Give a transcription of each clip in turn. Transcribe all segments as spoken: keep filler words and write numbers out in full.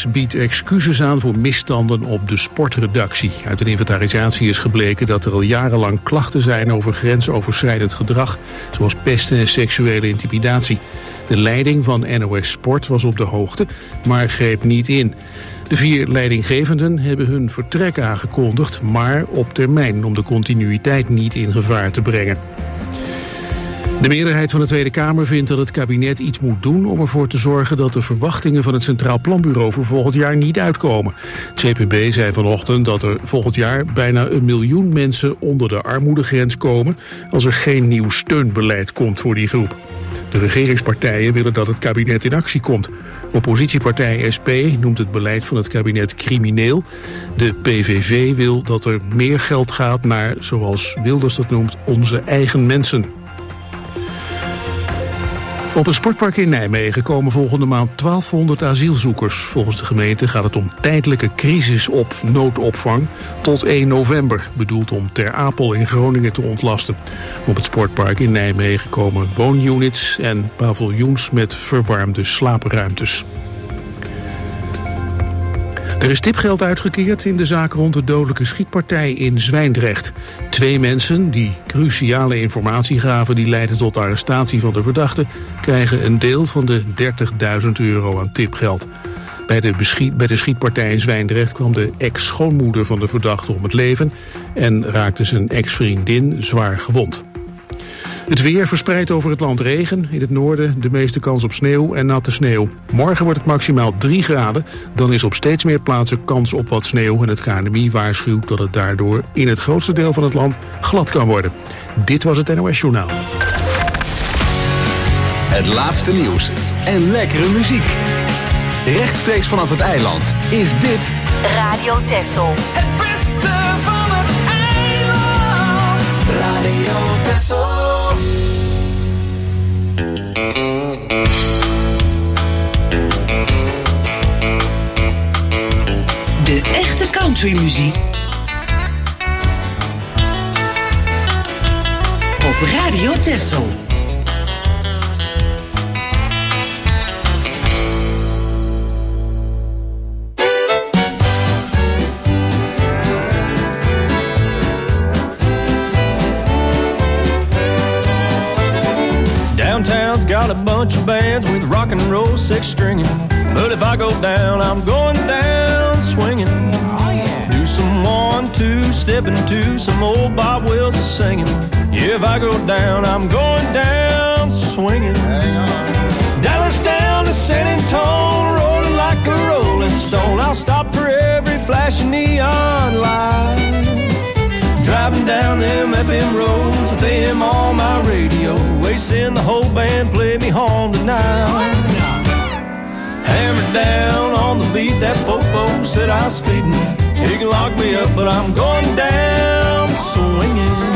N biedt excuses aan voor misstanden op de sportredactie. Uit een inventarisatie is gebleken dat er al jarenlang klachten zijn over grensoverschrijdend gedrag, zoals pesten en seksuele intimidatie. De leiding van N O S Sport was op de hoogte, maar greep niet in. De vier leidinggevenden hebben hun vertrek aangekondigd, maar op termijn om de continuïteit niet in gevaar te brengen. De meerderheid van de Tweede Kamer vindt dat het kabinet iets moet doen om ervoor te zorgen dat de verwachtingen van het Centraal Planbureau voor volgend jaar niet uitkomen. Het C P B zei vanochtend dat er volgend jaar bijna een miljoen mensen onder de armoedegrens komen als er geen nieuw steunbeleid komt voor die groep. De regeringspartijen willen dat het kabinet in actie komt. Oppositiepartij S P noemt het beleid van het kabinet crimineel. De P V V wil dat er meer geld gaat naar, zoals Wilders dat noemt, onze eigen mensen. Op een sportpark in Nijmegen komen volgende maand twaalfhonderd asielzoekers. Volgens de gemeente gaat het om tijdelijke crisisop noodopvang tot één november, bedoeld om Ter Apel in Groningen te ontlasten. Op het sportpark in Nijmegen komen woonunits en paviljoens met verwarmde slaapruimtes. Er is tipgeld uitgekeerd in de zaak rond de dodelijke schietpartij in Zwijndrecht. Twee mensen die cruciale informatie gaven die leidde tot de arrestatie van de verdachte, krijgen een deel van de dertigduizend euro aan tipgeld. Bij de, beschiet, bij de schietpartij in Zwijndrecht kwam de ex-schoonmoeder van de verdachte om het leven en raakte zijn ex-vriendin zwaar gewond. Het weer verspreidt over het land regen. In het noorden de meeste kans op sneeuw en natte sneeuw. Morgen wordt het maximaal drie graden. Dan is op steeds meer plaatsen kans op wat sneeuw. En het K N M I waarschuwt dat het daardoor in het grootste deel van het land glad kan worden. Dit was het N O S Journaal. Het laatste nieuws en lekkere muziek. Rechtstreeks vanaf het eiland is dit Radio Texel. Het beste van het eiland. Radio Texel. De echte countrymuziek op Radio Texel. Downtown's got a bunch of bands with rock and roll six stringing. But if I go down, I'm going down swinging. Oh, yeah. Do some one, two, stepping to some old Bob Wills is singing. Yeah, if I go down, I'm going down swinging. Dallas down to San Antonio, rolling like a rolling stone. I'll stop for every flashing neon light. Driving down them F M roads with them on my radio, wasting the whole band, play me home tonight. Hammer down on the beat, that popo said I'm speeding. He can lock me up, but I'm going down swinging.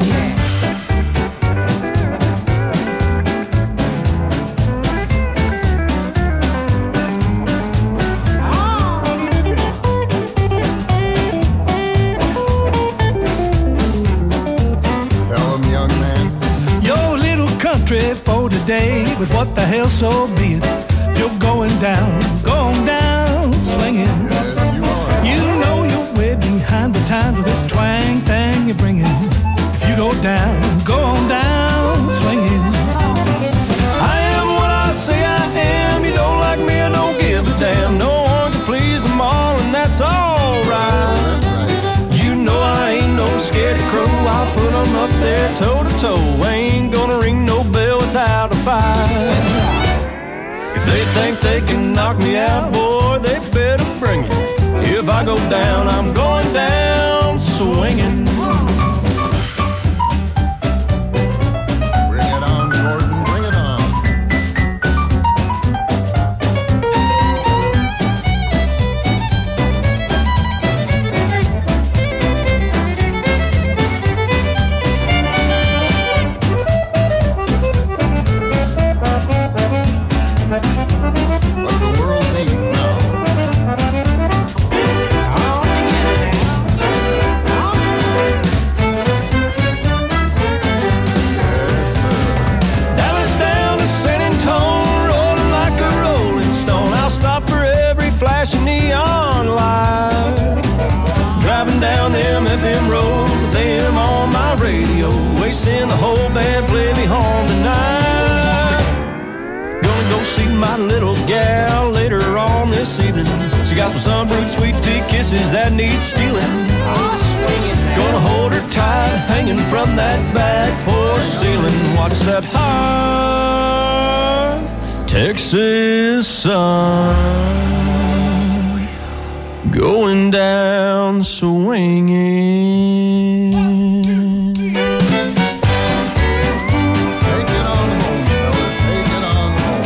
For today, but what the hell, so be it. If you're going down, going down, swinging. You know you're way behind the times with this twang thing you're bringing. If you go down, go on down, swinging. I am what I say I am. You don't like me, I don't give a damn. No one can please them all, and that's alright. You know I ain't no scaredy crow. I'll put them up there toe to toe. Ain't gonna ring no bell without a fight. If they think they can knock me out, boy, they better bring it. If I go down, I'm going down swinging. Bring it on, Gordon, bring it on. What the world needs now. radio, wasting the whole band, play me home tonight. Gonna go see my little gal later on this evening. She got some sunbrewed sweet tea kisses that need stealing. Gonna hold her tight, hanging from that back porch ceiling. Watch that high Texas sun going down swinging. Take it on home, fellas, take it on home.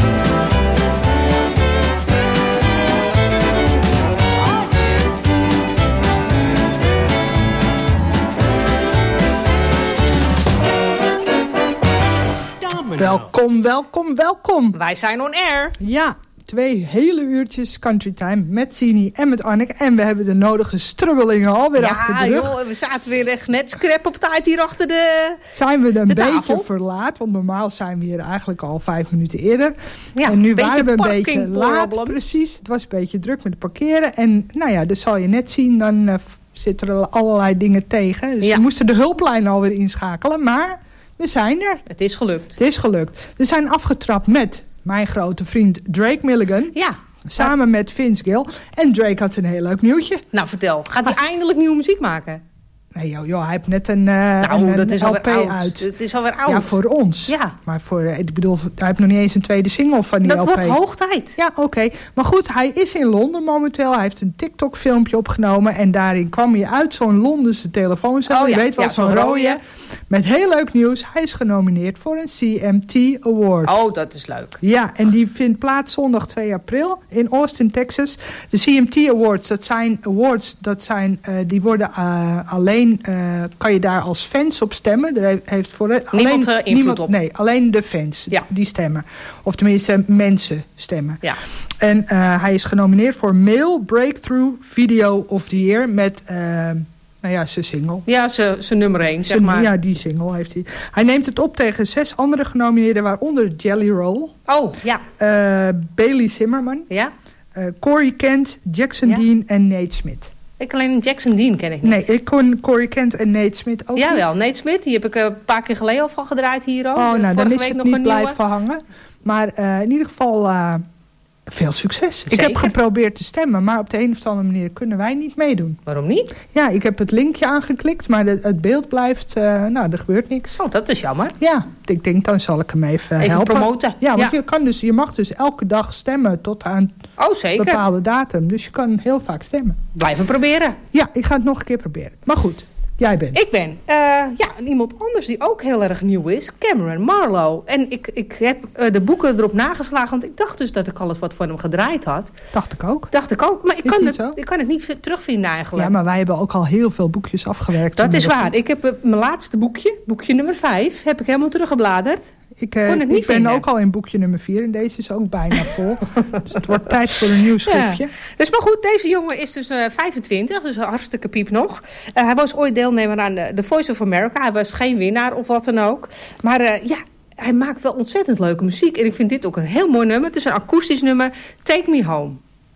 Welkom, welkom, welkom. Wij zijn on air. Ja, twee hele uurtjes Country Time met Sini en met Anneke. En we hebben de nodige strubbelingen alweer Ja, achter de rug. joh, we zaten weer echt net scrap op tijd hier achter de Zijn we een de beetje tafel. verlaat, want normaal zijn we hier eigenlijk al vijf minuten eerder. Ja, en nu beetje waren we een parking beetje laat, problem. precies. Het was een beetje druk met het parkeren. En nou ja, dus zal je net zien, dan uh, zitten er allerlei dingen tegen. Dus Ja. we moesten de hulplijn alweer inschakelen, maar we zijn er. Het is gelukt. Het is gelukt. We zijn afgetrapt met mijn grote vriend Drake Milligan. Ja. Samen met Vince Gill. En Drake had een heel leuk nieuwtje. Nou, vertel. Gaat hij eindelijk nieuwe muziek maken? Nee, joh, joh, hij heeft net een, uh, Nou, een, dat een is L P alweer oud. uit. Het is alweer oud. Ja, voor ons. Ja. Maar voor, ik bedoel, hij heeft nog niet eens een tweede single van die Dat L P. wordt hoog tijd. Ja, oké. Okay. Maar goed, hij is in Londen momenteel. Hij heeft een TikTok-filmpje opgenomen. En daarin kwam hij uit zo'n Londense telefooncel. Oh, Je ja. weet wel, Ja, zo'n zo'n rode. rode. Met heel leuk nieuws. Hij is genomineerd voor een C M T Award. Oh, dat is leuk. Ja, en die vindt plaats zondag twee april in Austin, Texas. De C M T Awards, dat zijn awards, dat zijn, uh, die worden uh, alleen, uh, kan je daar als fans op stemmen. Er heeft, heeft voor Niemand, alleen, uh, invloed niemand op. Nee, alleen de fans Ja. die stemmen. Of tenminste mensen stemmen. Ja. En uh, hij is genomineerd voor Male Breakthrough Video of the Year met, uh, nou ja, zijn single. Ja, zijn nummer één, zeg Zijn- maar. Ja, die single heeft hij. Hij neemt het op tegen zes andere genomineerden, waaronder Jelly Roll, Oh, ja. uh, Bailey Zimmerman, Ja? uh, Corey Kent, Jackson Ja. Dean en Nate Smith. Ik alleen Jackson Dean ken ik niet. Nee, ik kon Corey Kent en Nate Smith ook Jawel, niet. Nate Smith, die heb ik een paar keer geleden al van gedraaid hier ook. Oh, nou, Vorige dan is week het nog niet een nieuwe. blijven hangen. Maar uh, in ieder geval uh, veel succes. Ik Zeker. heb geprobeerd te stemmen, maar op de een of andere manier kunnen wij niet meedoen. Waarom niet? Ja, ik heb het linkje aangeklikt, maar de, het beeld blijft, uh, nou, er gebeurt niks. Oh, dat is jammer. Ja, ik denk dan zal ik hem even, Even helpen. promoten. Ja, want Ja. Je, kan dus, je mag dus elke dag stemmen tot aan Oh, een zeker. bepaalde datum. Dus je kan heel vaak stemmen. Blijven proberen. Ja, ik ga het nog een keer proberen. Maar goed, jij bent. Ik ben, uh, ja, en iemand anders die ook heel erg nieuw is, Cameron Marlowe. En ik, ik heb uh, de boeken erop nageslagen, want ik dacht dus dat ik alles wat van hem gedraaid had. Dacht ik ook. Dacht ik ook, maar ik, Is kan niet het, zo? ik kan het niet v- terugvinden eigenlijk. Ja, maar wij hebben ook al heel veel boekjes afgewerkt. Dat is inmiddels. waar. Ik heb uh, mijn laatste boekje, boekje nummer vijf, heb ik helemaal teruggebladerd. Ik, uh, kon het niet ik ben vinden. ook al in boekje nummer vier en deze is ook bijna vol. Dus het wordt tijd voor een nieuw schriftje. Ja. Dus maar goed, deze jongen is dus uh, vijfentwintig, dus hartstikke piep nog. Uh, hij was ooit deelnemer aan de, de Voice of America. Hij was geen winnaar of wat dan ook. Maar uh, ja, hij maakt wel ontzettend leuke muziek. En ik vind dit ook een heel mooi nummer. Het is een akoestisch nummer. Take Me Home.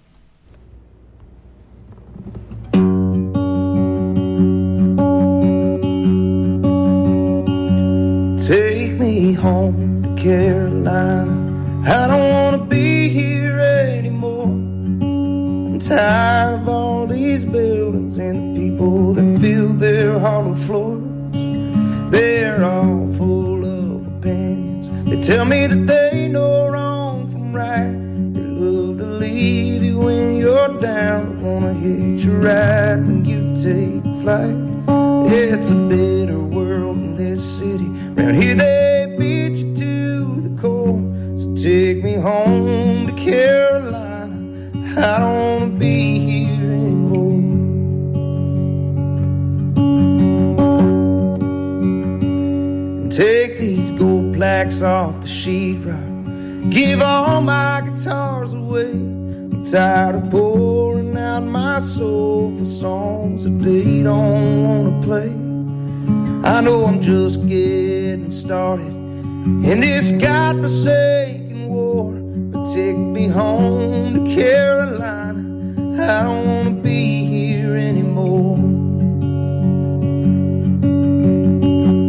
Take me home to Carolina. I don't wanna be here anymore. I'm tired of all these buildings and the people that fill their hollow floors. They're all full of opinions. They tell me that they know wrong from right. They love to leave you when you're down. They wanna hitch you right when you take flight. It's a bitter world in this city. Round here they beat you to the core. So take me home to Carolina. I don't wanna be here anymore. And take these gold plaques off the sheetrock. Give all my guitars away. I'm tired of pouring out my soul for songs that they don't wanna play. I know I'm just getting started in this godforsaken war, but take me home to Carolina. I don't wanna be here anymore.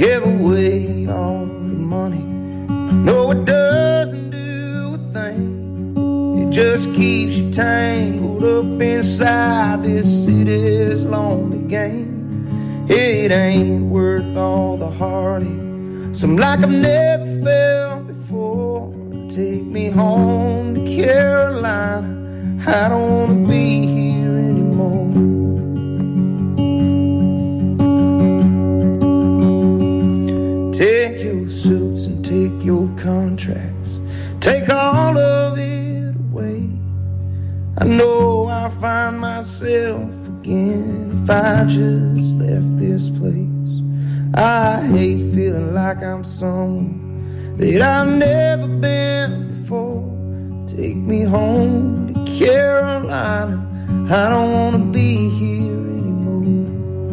give away all the money. No, it doesn't do a thing. It just keeps you tangled up inside this city's lonely game. It ain't worth all the heartache. Some like I've never felt before. Take me home to Carolina. I don't wanna be here anymore. Take your suits and take your contracts. Take all of it away. I know I'll find myself again if I just left this place. I hate feeling like I'm someone that I've never been before. Take me home to Carolina. I don't wanna be here anymore.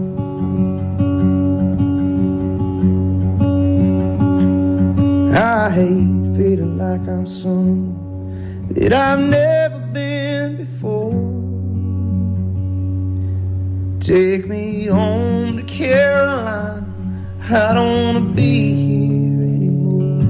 I hate feeling like I'm someone that I've never been before. Take me home to Carolina. I don't wanna be here anymore.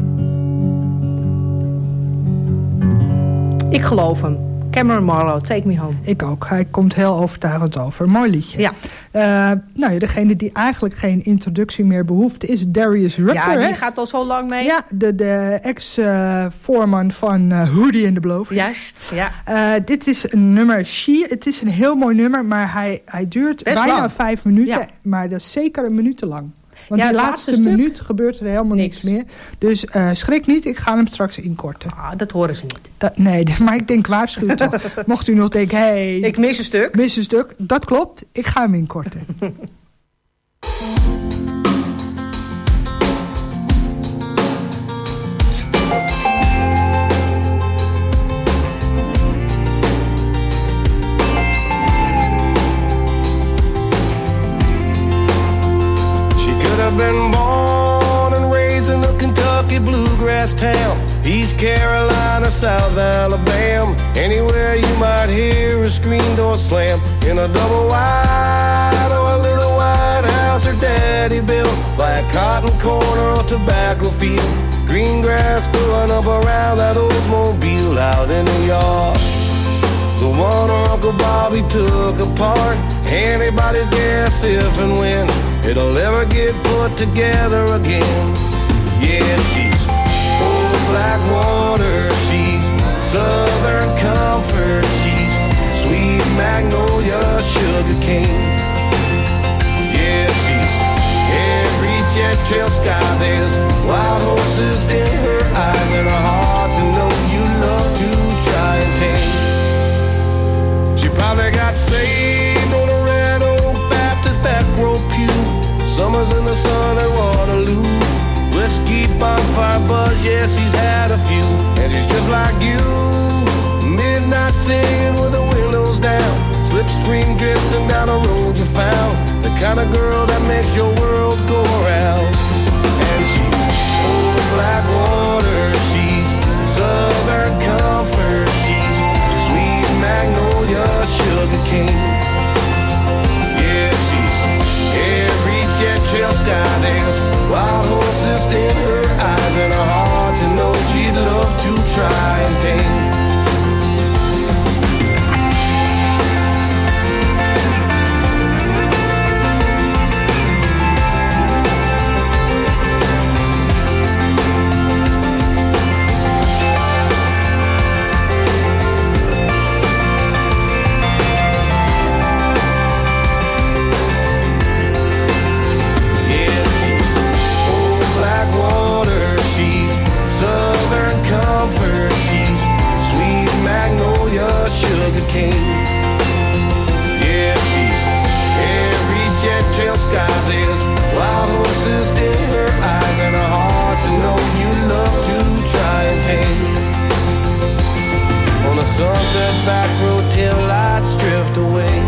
Ik geloof hem. Cameron Marlowe, Take Me Home. Ik ook. Hij komt heel overtuigend over. Mooi liedje. Ja. Uh, nou ja, degene die eigenlijk geen introductie meer behoeft is Darius Rucker. Ja, die hè? gaat al zo lang mee. Ja, de, de ex-voorman uh, van uh, Hootie and the Blowfish. Juist, ja. Uh, dit is een nummer She. Het is een heel mooi nummer, maar hij, hij duurt Best bijna lang. vijf minuten. Ja. Maar dat is zeker een minuut te lang. Want Ja, die het laatste, laatste minuut gebeurt er helemaal niks, Niks. meer. Dus uh, schrik niet, ik ga hem straks inkorten. Ah, dat horen ze niet. Dat, nee, maar ik denk waarschuw toch. Mocht u nog denken, hé, hey, Ik mis een stuk. mis een stuk. Dat klopt, ik ga hem inkorten. I've been born and raised in a Kentucky bluegrass town, East Carolina, South Alabama. Anywhere you might hear a screen door slam, in a double wide or a little white house her daddy built by a cotton corner or tobacco field. Green grass growing up around that Oldsmobile out in the yard, the one her Uncle Bobby took apart. Anybody's guess if and when it'll ever get put together again. Yeah, she's old black water, she's southern comfort, she's sweet magnolia, sugar cane. Yeah, she's every jet trail sky, there's wild horses in her eyes and her heart to know you love to try and tame. She probably got saved on a red old Baptist back row pew, summers in the sun at Waterloo. Whiskey, bonfire buzz, yeah, she's had a few. And she's just like you, midnight singing with the windows down, slipstream drifting down a road you found, the kind of girl that makes your world go around. And she's old black water, she's southern comfort, she's sweet magnolia, sugar cane. Yeah, she's every jet trail sky, there's wild horses in her eyes and her heart to know she'd love to try and tame. Sugar cane. Yeah, she's every jet trail sky, there's wild horses in her eyes and her heart to know you love to try and tame. On a sunset back road, tail lights drift away.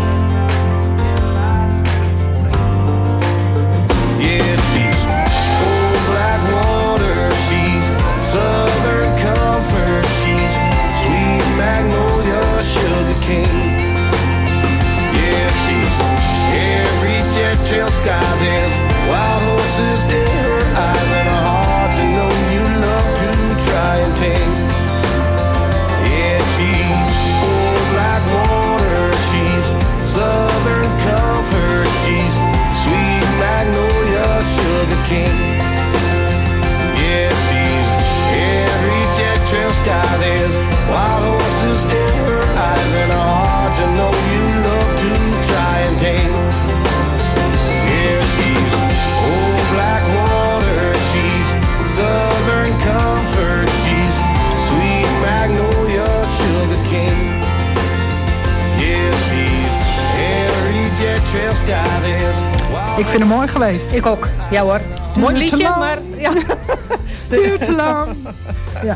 Yeah, she's old black water, she's southern comfort, she's sweet magnolia, sugar cane. Yeah, she's every jet trail sky, there's wild horses Ik vind hem mooi geweest. Ik ook. Ja hoor. Mooi Duurt te liedje, lang. maar... Ja. Duurt te lang. Ja.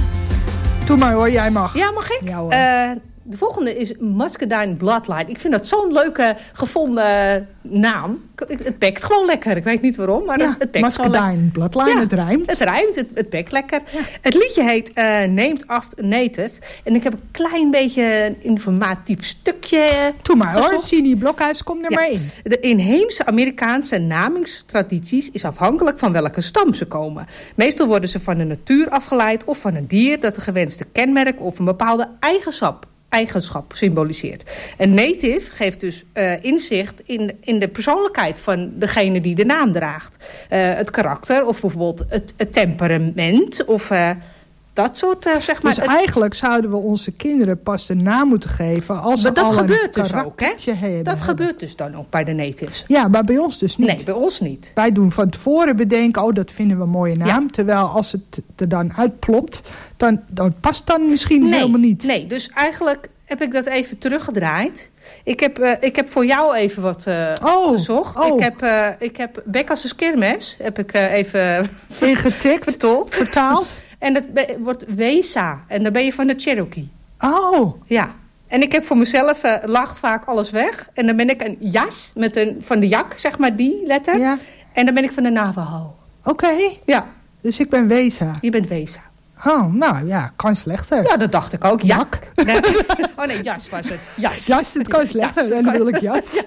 Doe maar hoor, jij mag. Ja, mag ik? Ja, hoor. Eh, de volgende is Muscadine Bloodline. Ik vind dat zo'n leuke gevonden naam. Het pekt gewoon lekker. Ik weet niet waarom, maar Ja, het pekt gewoon Muscadine lekker. Bloodline, Ja, het rijmt. Het rijmt, het, het pekt lekker. Ja. Het liedje heet uh, Named After a Native. En ik heb een klein beetje een informatief stukje Doe maar hoor, gezocht. Sini Blokhuis, kom er Ja. maar in. De inheemse Amerikaanse namingstradities is afhankelijk van welke stam ze komen. Meestal worden ze van de natuur afgeleid of van een dier dat een gewenste kenmerk of een bepaalde eigenschap, eigenschap symboliseert. Een native geeft dus uh, inzicht in, in de persoonlijkheid van degene die de naam draagt. Uh, het karakter of bijvoorbeeld het, het temperament of... Uh, dat soort, uh, zeg maar... Dus eigenlijk zouden we onze kinderen pas de naam moeten geven als ze Maar dat al gebeurt een dus ook, hè? karaktertje hebben. Dat gebeurt dus dan ook bij de natives. Ja, maar bij ons dus niet. Nee, bij ons niet. Wij doen van tevoren bedenken, oh, dat vinden we een mooie naam. Ja. Terwijl als het er dan uitplopt, dan, dan past dan misschien Nee, helemaal niet. Nee, dus eigenlijk heb ik dat even teruggedraaid. Ik heb, uh, ik heb voor jou even wat uh, Oh, gezocht. oh. Ik heb, uh, ik heb Bekka's Kermis heb ik uh, even Ingetikt, vertolkt. vertaald. En dat be- wordt Wesa. En dan ben je van de Cherokee. Oh, Ja. En ik heb voor mezelf, uh, lacht vaak alles weg. En dan ben ik een jas met een, van de jak, zeg maar die letter. ja. En dan ben ik van de Navajo. Oké. Ja, Dus ik ben Wesa. je bent Wesa. Oh, nou ja, kan slechter. Ja, dat dacht ik ook. Jak. Nee. Oh nee, jas was het. Jas. Jas, het kan slechter. dat En dan kan- wil ik jas.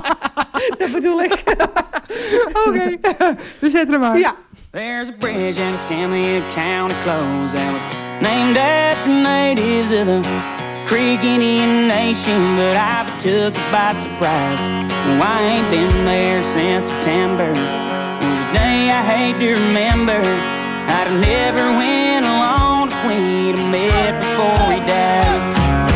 Dat bedoel ik. Oké, we zetten hem aan. Ja. There's a bridge in Stanley County close that was named after natives of the Creek Indian Nation, but I've took it by surprise. No, I ain't been there since September. It was a day I hate to remember. I'd have never went along if we'd have met before he died.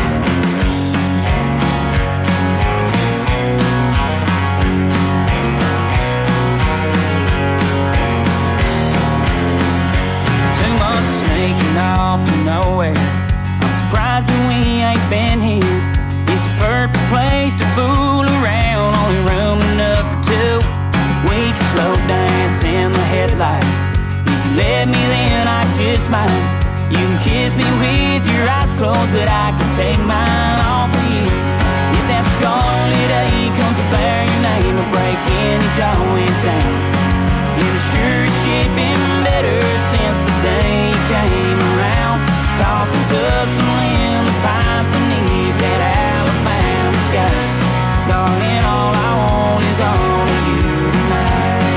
Two months sneaking off to nowhere. I'm surprised that we ain't been here. It's a perfect place to fool around. Only room enough for two. We can slow dance in the headlights. If you let me, then I just might. You can kiss me with your eyes closed, but I can take mine off of you. If that scarlet A comes to bear your name, I'll break any jaw in town. And it sure shit been better since the day you came around. Tossing tussle in the pines beneath that Alabama sky. Darling, all I want is all of you tonight.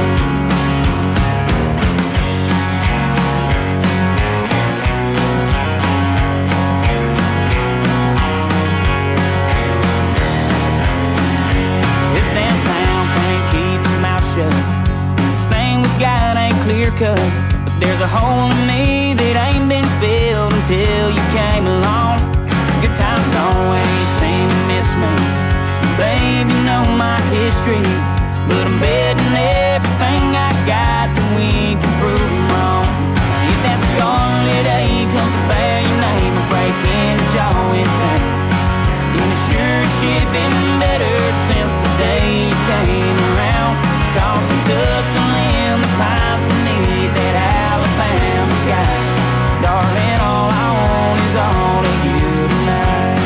This damn town can't keep its mouth shut. This thing we got ain't clear cut. But there's a hole in me that ain't been filled until you came along. Good times always seem to miss me. Baby, know my history. But I'm betting everything I got that we can prove them wrong. If that scarlet A comes to bear your name, I'll break any jaw in town. And it sure shit been better since the day you came around. Tossing tussle in the pines beneath that Alabama sky. Darling, all I want is all of you tonight.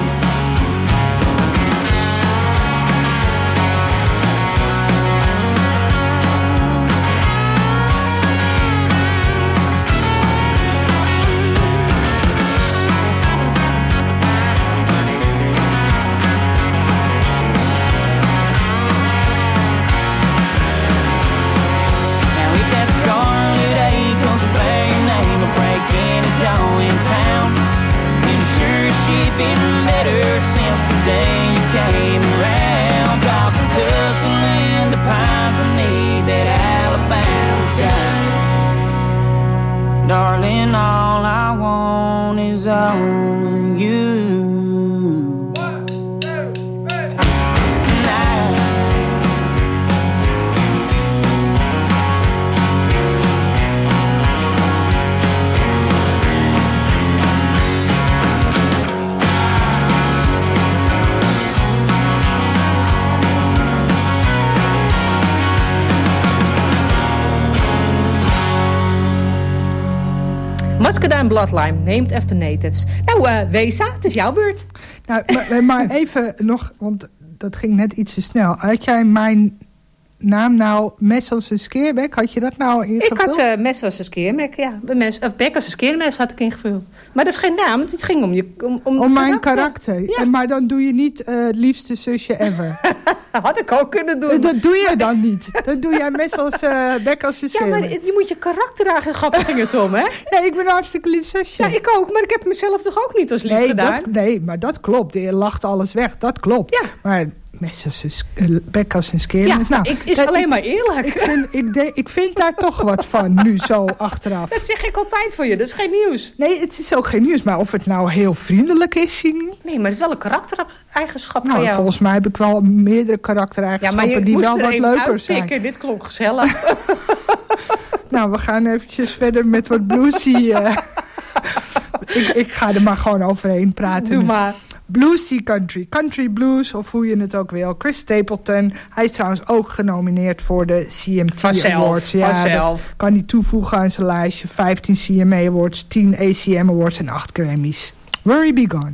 Now if that scarlet A comes to bear your name, I'll break any jaw in town. And sure shit been better since the day you came around. Tossing tussle in the pines beneath that Alabama sky. Darling, all I want is all of you. Tonight. Muscadine Bloodlime, named after natives. Nou, uh, Weza, het is jouw beurt. Nou, maar, maar even nog, want dat ging net iets te snel. Had jij mijn naam nou mes als een skeerbek? Had je dat nou ingevuld? Ik had uh, mes als een skeermek, ja. Mes, of bek als een skeermes had ik ingevuld. Maar dat is geen naam, het ging om je om, om, om mijn karakter. karakter. Ja. Maar dan doe je niet uh, het liefste zusje ever. Had ik ook kunnen doen. Dat doe je dan niet. Dan doe jij mes als uh, bek als een skeermek. Ja, maar je moet je karaktereigenschappen dingen, Tom, hè? Nee, ik ben een hartstikke lief zusje. Ja, ik ook. Maar ik heb mezelf toch ook niet als lief nee, gedaan? Dat, nee, maar dat klopt. Je lacht alles weg. Dat klopt. Ja. Maar mes als een bek als een skeermes. Ja, nou, ik, is dat, alleen ik, maar eerlijk. Ik vind, ik, de, ik vind daar toch wat van, nu zo achteraf. Dat zeg ik altijd voor je, dat is geen nieuws. Nee, het is ook geen nieuws. Maar of het nou heel vriendelijk is, zien. Nee, maar het is wel een karaktereigenschap nou, van jou. Volgens mij heb ik wel meerdere karaktereigenschappen ja, maar je die wel er wat leuker zijn. Dit klonk gezellig. Nou, we gaan eventjes verder met wat bluesy. Uh, ik, ik ga er maar gewoon overheen praten. Doe maar. Bluesy country, country blues, of hoe je het ook wil. Chris Stapleton, hij is trouwens ook genomineerd voor de C M T vanzelf, Awards. Ja, vanzelf. Dat kan hij toevoegen aan zijn lijstje. vijftien C M A Awards, tien A C M Awards en acht Grammys. Where he be gone.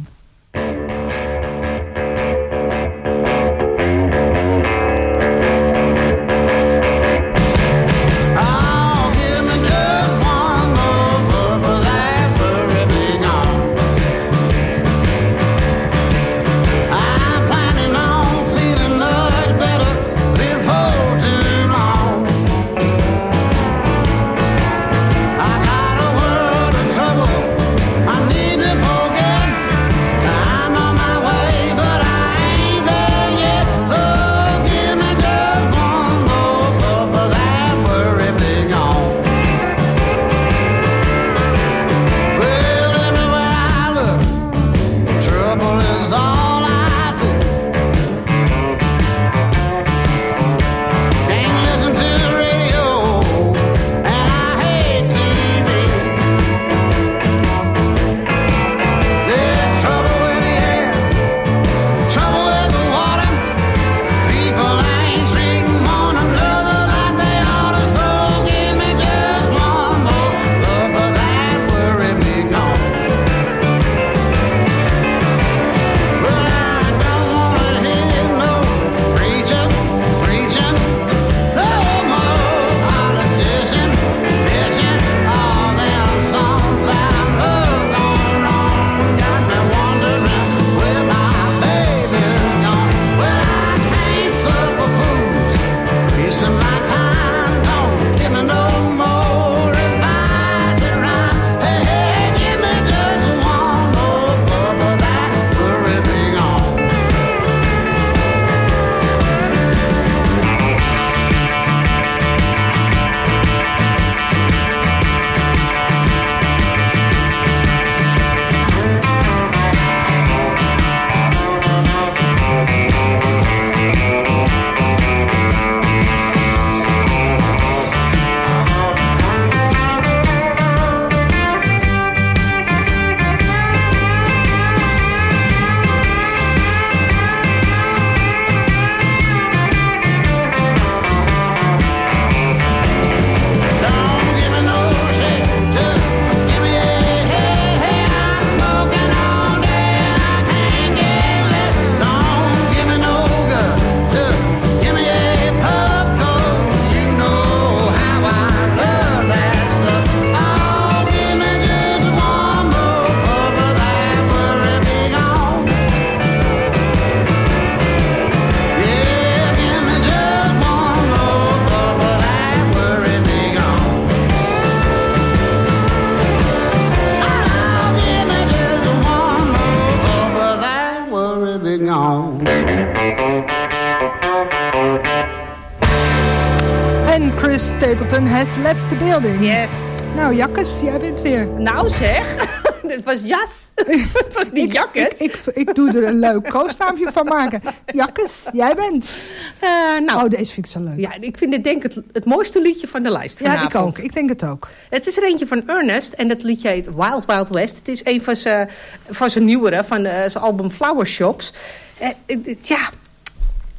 En Chris Stapleton has left the building. Yes. Nou, Jakkes, jij bent weer. Nou zeg, dit was jas. Het was niet Jakkes. Ik, ik, ik, ik doe er een leuk koosnaampje van maken. Jakkes, jij bent. Uh, nou, oh, deze vind ik zo leuk. Ja, ik vind dit denk ik het, het mooiste liedje van de lijst vanavond. Ja, ik ook. Ik denk het ook. Het is er eentje van Ernest en dat liedje heet Wild Wild West. Het is een van zijn, van zijn nieuwere, van uh, zijn album Flower Shops. Uh, uh, ja...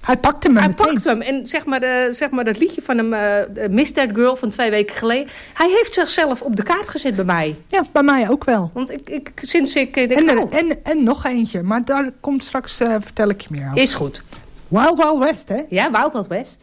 Hij pakte hem Hij meteen. pakte hem. En zeg maar, uh, zeg maar dat liedje van hem, uh, Miss That Girl van twee weken geleden. Hij heeft zichzelf op de kaart gezet bij mij. Ja, bij mij ook wel. Want ik, ik, sinds ik... Denk, en, er, oh. en, en nog eentje, maar daar komt straks, uh, vertel ik je meer over. Is goed. Wild Wild West, hè? Ja, Wild Wild West.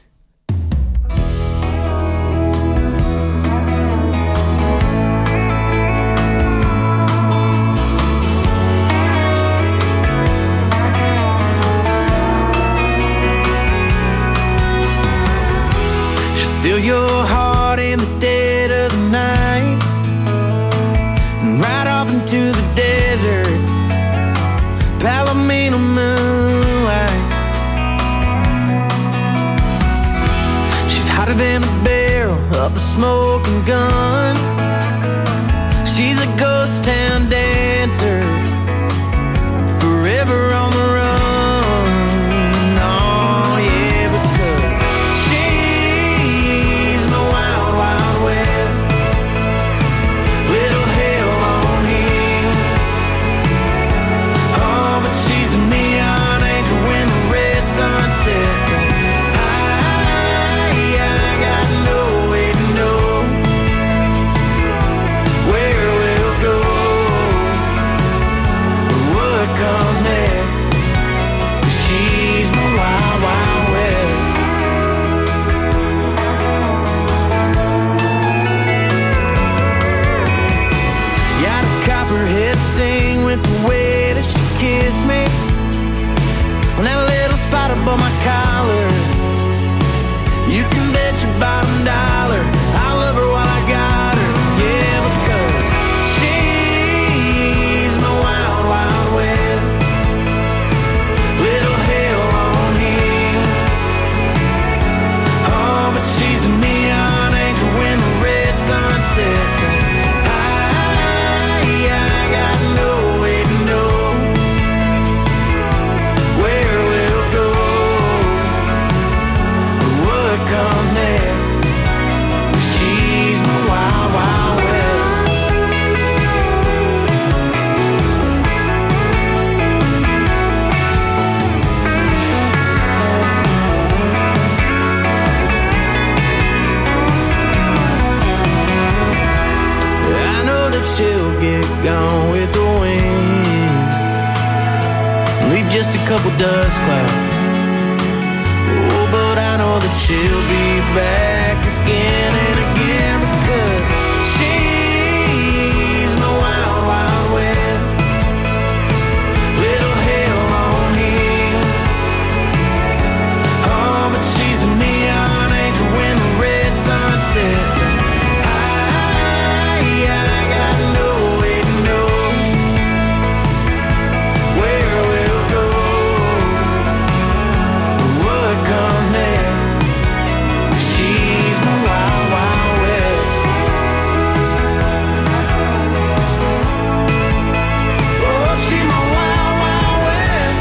Still your heart in the dead of the night, and right off into the desert, Palomino moonlight. She's hotter than a barrel of a smoking gun. She's a ghost town dancer, forever on the run. Above my collar, you can bet your bottom dollar I love her while I got her. Yeah, because she's my wild, wild west, little hell on hill. Oh, but she's a neon angel when the red sun sets, and I, I got no way to know where we'll go, comes next. She's my wild, wild west. I know that she'll get gone with the wind, leave just a couple dust clouds. Oh, but I know that she'll be back again and again, because she's my wild, wild west, little hell on hill. Oh, but she's a neon angel when the red sun sets, and I, I got no way to know where we'll go, what comes next. She's my wild, wild west. Oh, she's my wild, wild west.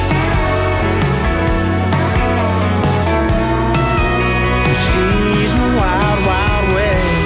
She's my wild, wild west.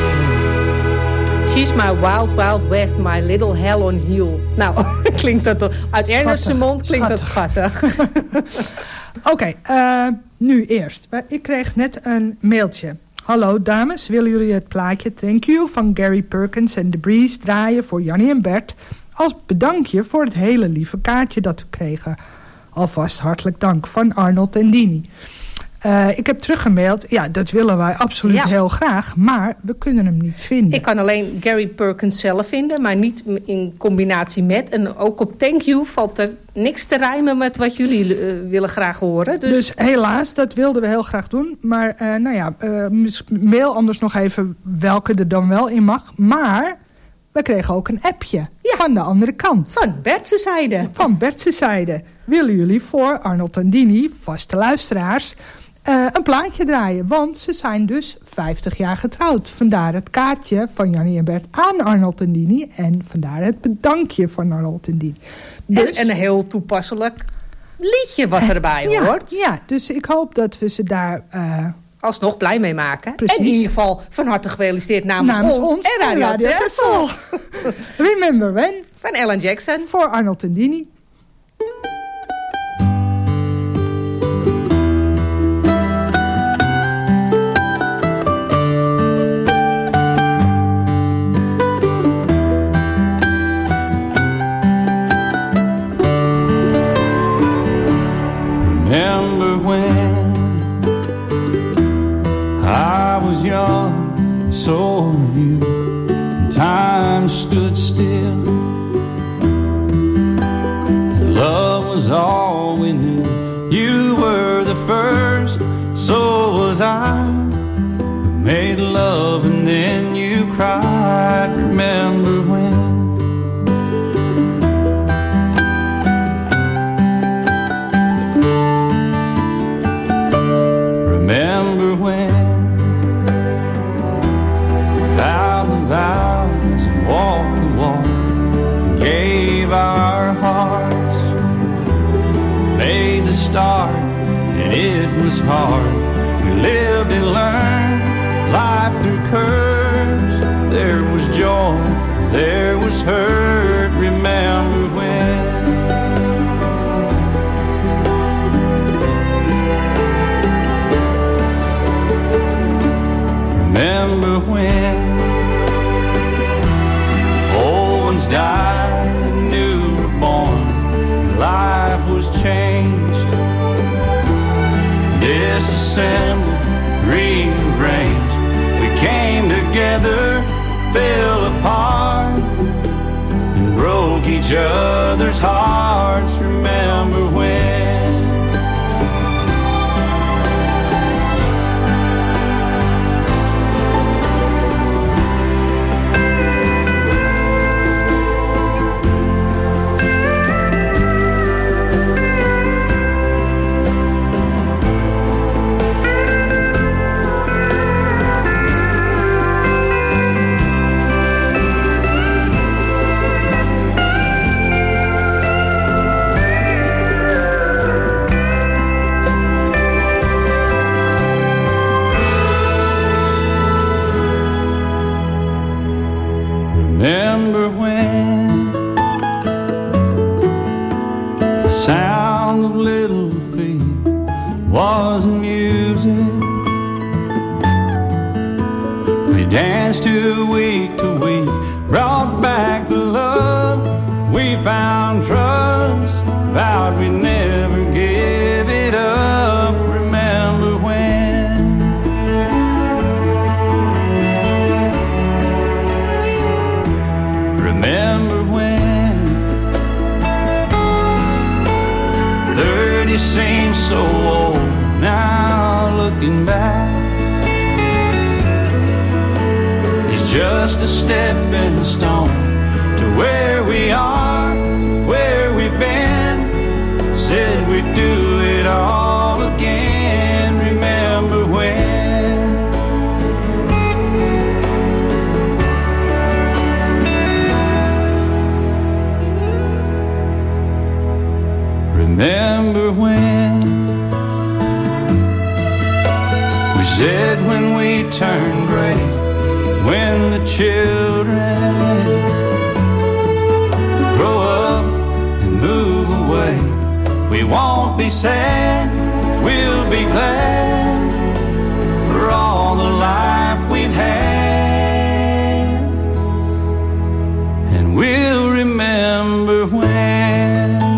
She's my wild, wild west, my little hell on heel. Nou, klinkt dat toch... Uit Ernest's mond klinkt dat schattig. Oké, okay, uh, nu eerst. Ik kreeg net een mailtje. Hallo dames, willen jullie het plaatje Thank You van Gary Perkins en The Breeze draaien voor Jannie en Bert als bedankje voor het hele lieve kaartje dat we kregen. Alvast hartelijk dank van Arnold en Dini. Uh, ik heb teruggemaild. Ja, dat willen wij absoluut ja. heel graag. Maar we kunnen hem niet vinden. Ik kan alleen Gary Perkins zelf vinden. Maar niet in combinatie met. En ook op Thank You valt er niks te rijmen met wat jullie uh, willen graag horen. Dus... dus helaas, dat wilden we heel graag doen. Maar uh, nou ja, uh, mail anders nog even welke er dan wel in mag. Maar we kregen ook een appje. Ja. Van de andere kant. Van Bertse zijde. Van Bertse zijde. Willen jullie voor Arnold en Dini, vaste luisteraars... Uh, een plaatje draaien, want ze zijn dus vijftig jaar getrouwd. Vandaar het kaartje van Jannie en Bert aan Arnold en Dini. En vandaar het bedankje van Arnold en Dini. Dus, en een heel toepasselijk liedje wat erbij ja, hoort. Ja, dus ik hoop dat we ze daar... Uh, alsnog blij mee maken. Precies. En in ieder geval van harte gefeliciteerd namens, namens ons, ons en Radio, Radio Texel. Remember When. Van Alan Jackson. Voor Arnold en Dini. all we knew. You were the first, so was I. We made love and then you cried. Remember when? Remember when we vowed the vows and walked the walk and gave our hearts, made the start and it was hard. We lived and learned life through curves. There was joy, there was hurt. Remember when? Remember when old ones died and new were born, and life was changed, disassembled, rearranged. We came together, fell apart, and broke each other's hearts. Remember when? Remember when the sound of little feet was music? We danced to week to week, brought back the love. We found trust, vowed we'd never give it up. Remember when? Remember when thirty seems so old now, looking back. It's just a stepping stone to where we are, where we've been. Said we'd do it all again. Remember when? Remember when we said when we turn gray, when the children grow up and move away, we won't be sad, we'll be glad for all the life we've had, and we'll remember when.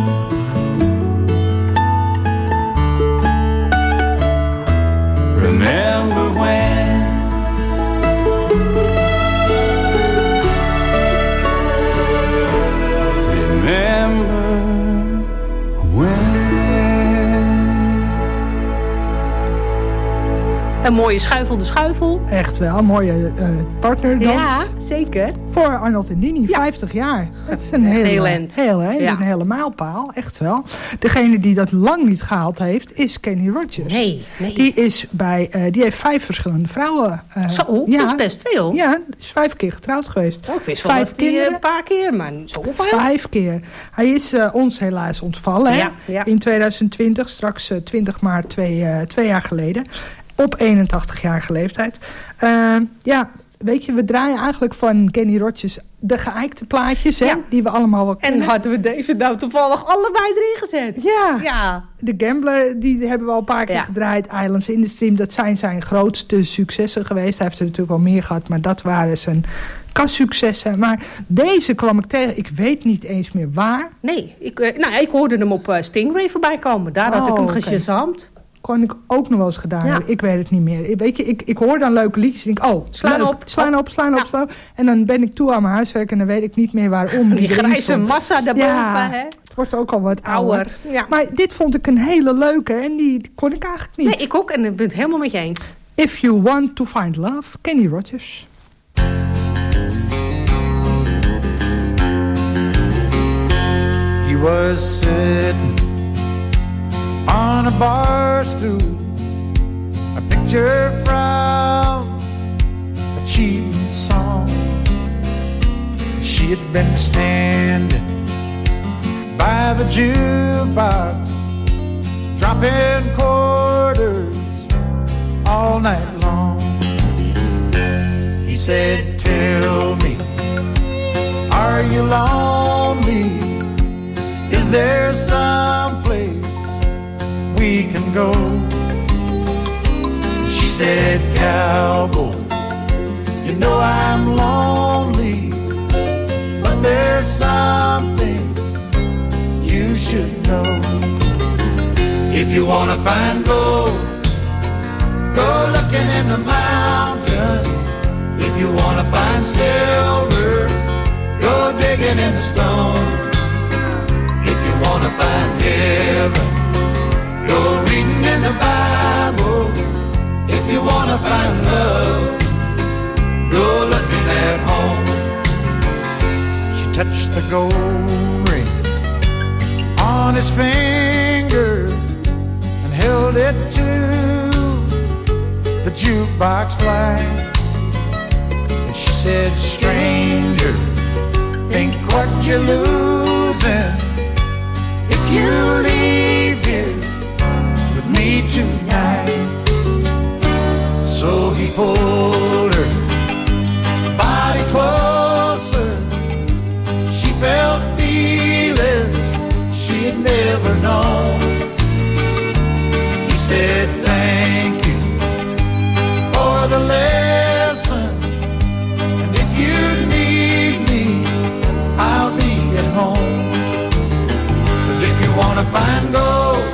Remember when? Remember when? Een mooie schuifelde schuifel. Echt wel, een mooie uh, partnerdans. Ja, zeker. Voor Arnold en Dini, ja. vijftig jaar. Dat is een hele, heel eind. Heel, hè? Ja. Een hele mijlpaal, echt wel. Degene die dat lang niet gehaald heeft, is Kenny Rogers. Nee, nee. Die, is bij, uh, die heeft vijf verschillende vrouwen. Uh, Zo, ja, dat is best veel. Ja, is vijf keer getrouwd geweest. Oh, ik wist wel vijf kinderen. Een paar keer, maar zoveel. Vijf keer. Hij is uh, ons helaas ontvallen. Ja, ja. In twintig twintig, straks uh, twintig maart, twee, uh, twee jaar geleden. Op eenentachtigjarige leeftijd. Uh, ja, weet je, we draaien eigenlijk van Kenny Rogers de geëikte plaatjes, hè, ja. die we allemaal wel kennen. En hadden we deze nou toevallig allebei erin gezet. Ja, ja. De Gambler, die hebben we al een paar keer ja. gedraaid. Islands in the Stream, dat zijn zijn grootste successen geweest. Hij heeft er natuurlijk wel meer gehad, maar dat waren zijn kassuccessen. Maar deze kwam ik tegen, ik weet niet eens meer waar. Nee, ik, nou, ik hoorde hem op uh, Stingray voorbij komen. Daar oh, had ik hem okay. geshazamd. Kon ik ook nog wel eens gedaan ja. Ik weet het niet meer. Weet je, ik, ik hoor dan leuke liedjes en denk, oh, slaan leuk. op. Slaan op, slaan ja. op, slaan op. En dan ben ik toe aan mijn huiswerk en dan weet ik niet meer waarom. Die grijze massa daarboven, ja, hè? Het wordt ook al wat ouder. Ouder, ja. Maar dit vond ik een hele leuke en die, die kon ik eigenlijk niet. Nee, ik ook en ik ben het helemaal met je eens. If You Want To Find Love, Kenny Rogers. He was sitting on a bar stool, a picture from a cheap song. She had been standing by the jukebox, dropping quarters all night long. He said, tell me, are you lonely? Is there some place we can go? She said, cowboy, you know I'm lonely, but there's something you should know. If you wanna find gold, go looking in the mountains. If you wanna find silver, go digging in the stones. If you wanna find heaven, go reading in the Bible. If you wanna find love, go looking at home. She touched the gold ring on his finger and held it to the jukebox light. And she said, stranger, think what you're losing if you leave here with me tonight. So he pulled her body closer. She felt feelings she had never known. He said, thank you for the lesson, and if you need me, I'll be at home. 'Cause if you wanna find gold,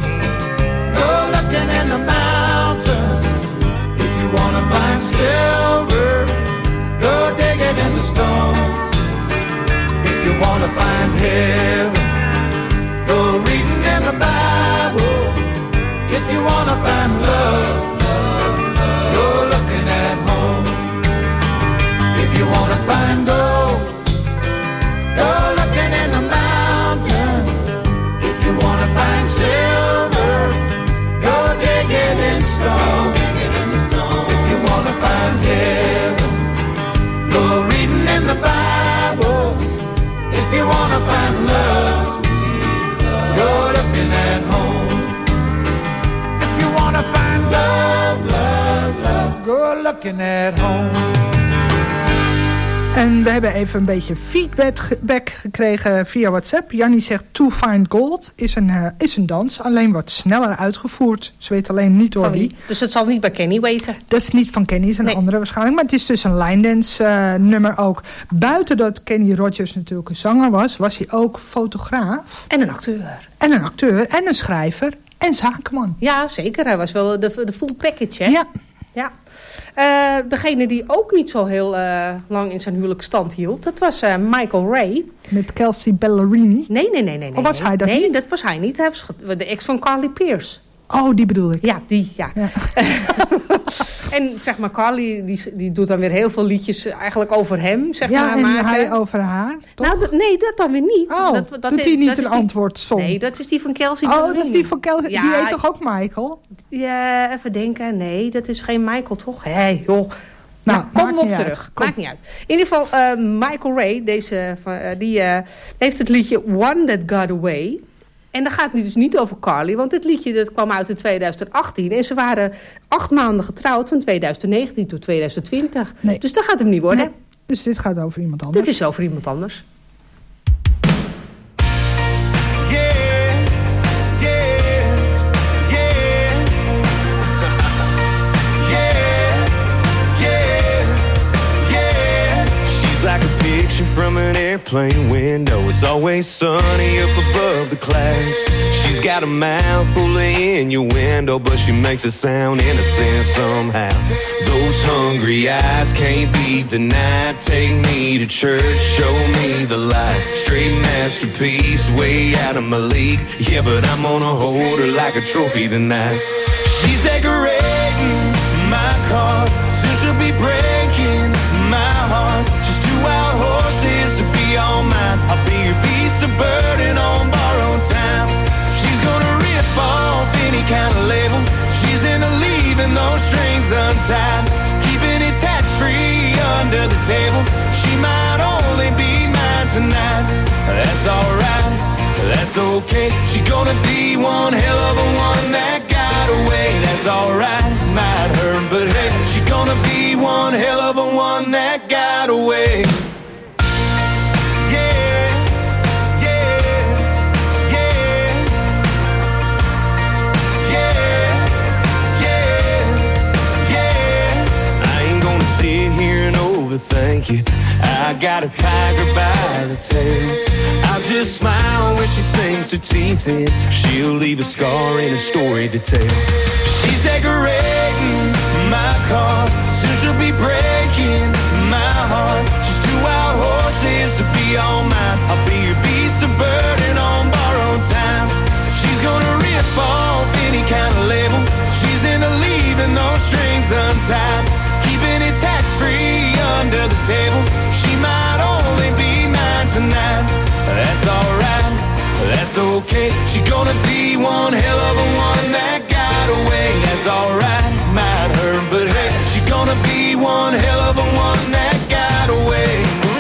go looking in the mountains. If you wanna find silver, go digging in the stones. If you wanna find heaven, go reading in the Bible. If you wanna find love, love, love, go looking at home. If you wanna find gold, go looking in the mountains. If you wanna find silver, go digging in stone. If you wanna find heaven, go reading in the Bible. If you wanna find love, go looking at home. If you wanna find love, love, love, go looking at home. En we hebben even een beetje feedback gekregen via WhatsApp. Jannie zegt, To Find Gold is een, uh, is een dans, alleen wat sneller uitgevoerd. Ze weet alleen niet door wie. Dus het zal niet bij Kenny wezen? Dat is niet van Kenny, is een nee. andere waarschijnlijk. Maar het is dus een line dance uh, nummer ook. Buiten dat Kenny Rogers natuurlijk een zanger was, was hij ook fotograaf. En een acteur. En een acteur en een schrijver en zakenman. Ja, zeker. Hij was wel de, de full package, hè? Ja. Ja. Uh, degene die ook niet zo heel uh, lang in zijn huwelijk stand hield, dat was uh, Michael Ray. Met Kelsey Ballerini? Nee, nee, nee. nee of was nee, hij dat nee, niet? Nee, dat was hij niet. Hij was de ex van Carly Pearce. Oh, die bedoel ik. Ja, die, ja. ja. En zeg maar, Carly, die, die doet dan weer heel veel liedjes eigenlijk over hem, zeg ja, maar. Ja, en maken. hij over haar, toch? Nou, d- nee, dat dan weer niet. Oh, dat, dat doet is, hij niet dat een is die, antwoordsong? Nee, dat is die van Kelsey Oh, Ballerini. dat is die van Kelsey. Ja, die heet toch ook Michael? Ja, even denken. Nee, dat is geen Michael, toch? Hé, hey, joh. Nou, nou kom op terug. Uit. Maakt niet uit. In ieder geval, uh, Michael Ray, deze, uh, die uh, heeft het liedje One That Got Away. En dat gaat dus niet over Carly, want het liedje dat kwam uit in twintig achttien. En ze waren acht maanden getrouwd van twintig negentien tot twintig twintig. Nee. Dus dat gaat hem niet worden. Nee. Dus dit gaat over iemand anders. Dit is over iemand anders. From an airplane window, it's always sunny up above the clouds. She's got a mouthful of innuendo, but she makes it sound innocent somehow. Those hungry eyes can't be denied. Take me to church, show me the light. Straight masterpiece, way out of my league. Yeah, but I'm gonna hold her like a trophy tonight. She's decorating my car, soon she'll be breaking my heart. She's two wild horses to be all mine. I'll be your beast of burden on borrowed time. She's gonna rip off any kind of label. She's into leaving those strings untied, keeping it tax-free under the table. She might only be mine tonight. That's alright, that's okay. She's gonna be one hell of a one that got away. That's alright, might hurt, but hey, she's gonna be one hell of a one that got away. Thank you. I got a tiger by the tail. I'll just smile when she sinks her teeth in. She'll leave a scar and a story to tell. She's decorating my car, soon she'll be breaking my heart. She's two wild horses to be all mine. I'll be your beast of burden on borrowed time. She's gonna rip off any kind of label. She's into leaving those strings untied, keeping it tax-free under the table. She might only be mine tonight. That's alright, that's okay. She's gonna be one hell of a one that got away. That's alright, might hurt, but hey, she's gonna be one hell of a one that got away.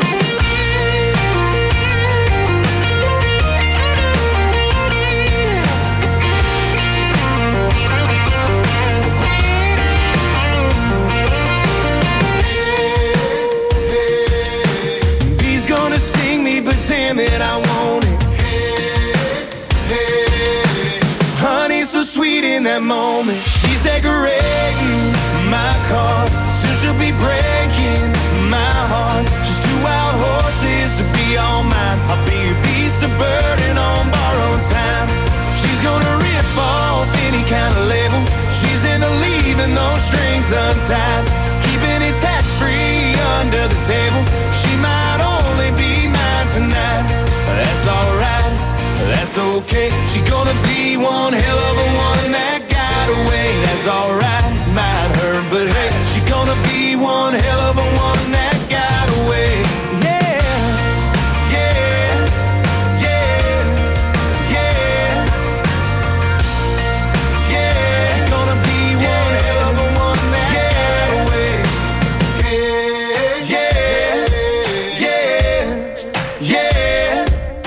Damn it, I want it. Honey, so sweet in that moment. She's decorating my car, soon she'll be breaking my heart. She's two wild horses to be all mine. I'll be your beast of burden on borrowed time. She's gonna rip off any kind of label. She's into leaving those strings untied, keeping it tax-free under the table. She might only be mine tonight. That's alright, that's okay. She's gonna be one hell of a one that got away. That's alright, might hurt, but hey, she's gonna be one hell of a one that got away. Yeah, yeah, yeah, yeah, yeah. She's gonna be one hell of a one that got away. Yeah, yeah, yeah, yeah.